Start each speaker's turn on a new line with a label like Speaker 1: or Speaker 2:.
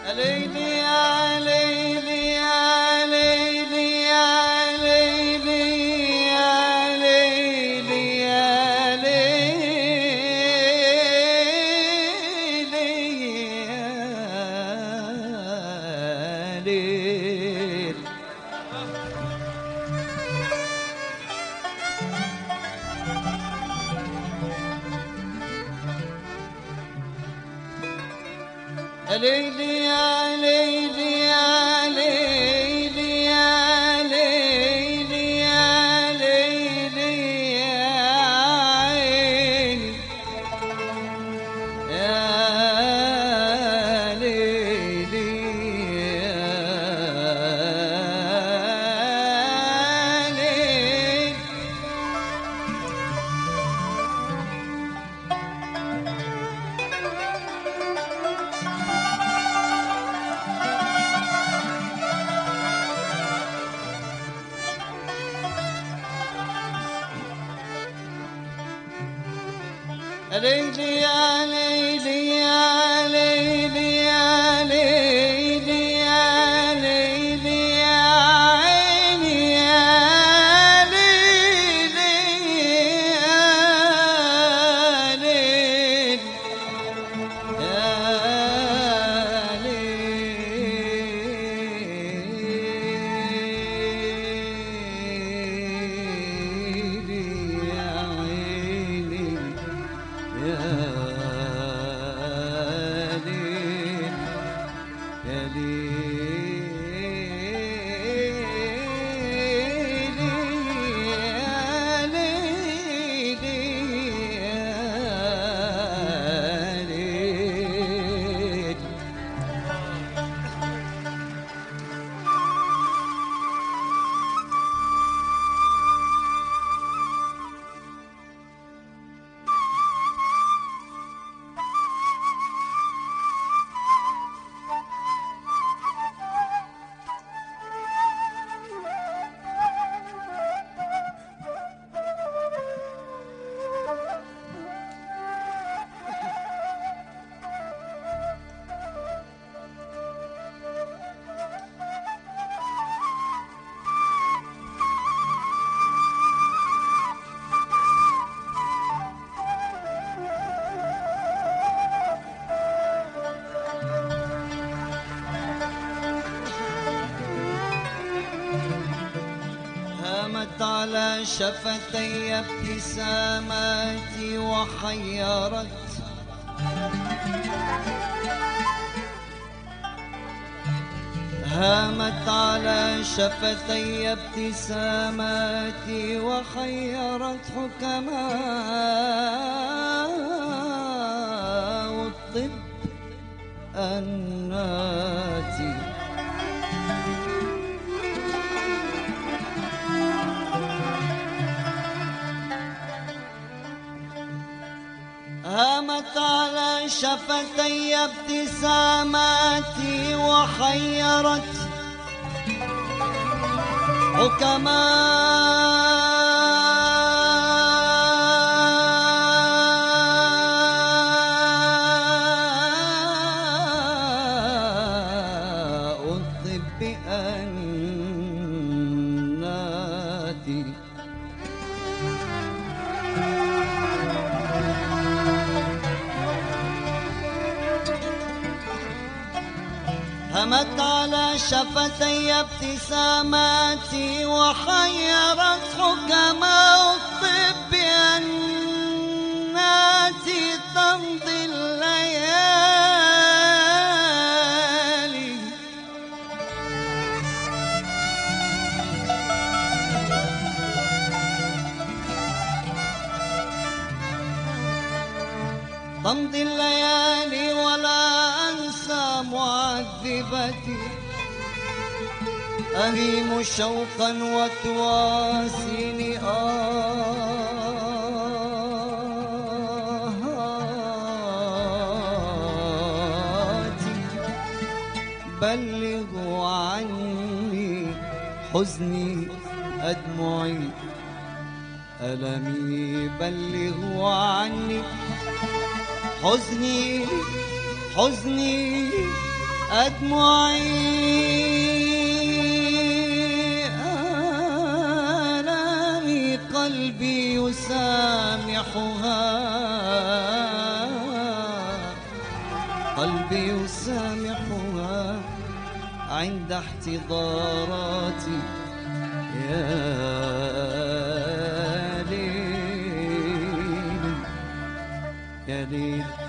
Speaker 1: ليلي يا ليلي يا ليلي يا ليلي يا ليلي يا ليلي يا ليل. ليلي يا ليلي يا ليلي يا ليلي يا ليلي يا عيني يا ليلي يا ليل. ليلي يا ليلي يا ليلي يا ليلي يا ليلي يا عيني يا ليلي يا ليل يا ليلي يا عيني يا ليل يا ليلي يا ليلي يا ليل. هامت على شفتي ابتساماتي وحيرت هامت على شفتي ابتساماتي وحيرت حكماء الطب الناتي. هامت على شفتي ابتساماتي وحيرت حكماء الطب الناتي. همت على شفتي ابتساماتي وحيرت حكماء الطب الناتي. تمضي الليالي تمضي الليالي ولا أنسى معذبتي. أهيم شوقا وتواسيني آهاتي. بلغوا عني حزني أدمعي ألمي. بلغوا عني حزني حزني أدمعي آلامي قلبي يسامحها، قلبي يسامحها عند احتضاراتي. يا ليل يا ليل